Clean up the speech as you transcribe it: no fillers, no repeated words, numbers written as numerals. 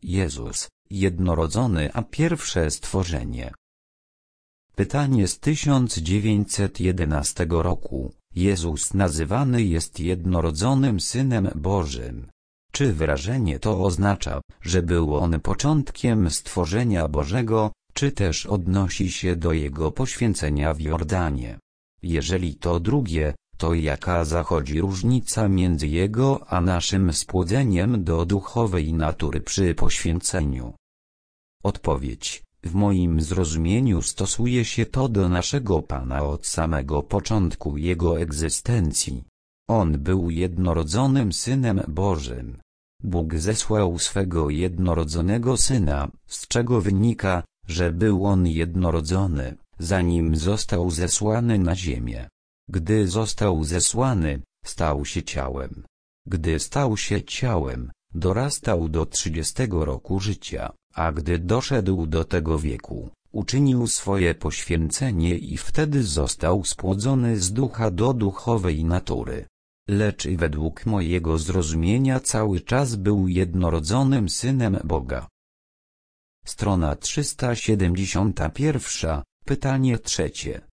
Jezus, jednorodzony, a pierwsze stworzenie. Pytanie z 1911 roku. Jezus nazywany jest jednorodzonym Synem Bożym. Czy wyrażenie to oznacza, że był On początkiem stworzenia Bożego, czy też odnosi się do Jego poświęcenia w Jordanie? Jeżeli to drugie, to jaka zachodzi różnica między Jego a naszym spłodzeniem do duchowej natury przy poświęceniu? Odpowiedź: w moim zrozumieniu stosuje się to do naszego Pana od samego początku Jego egzystencji. On był jednorodzonym Synem Bożym. Bóg zesłał swego jednorodzonego Syna, z czego wynika, że był On jednorodzony, zanim został zesłany na ziemię. Gdy został zesłany, stał się ciałem. Gdy stał się ciałem, dorastał do 30 roku życia, a gdy doszedł do tego wieku, uczynił swoje poświęcenie i wtedy został spłodzony z ducha do duchowej natury. Lecz i według mojego zrozumienia cały czas był jednorodzonym Synem Boga. Strona 371, pytanie trzecie.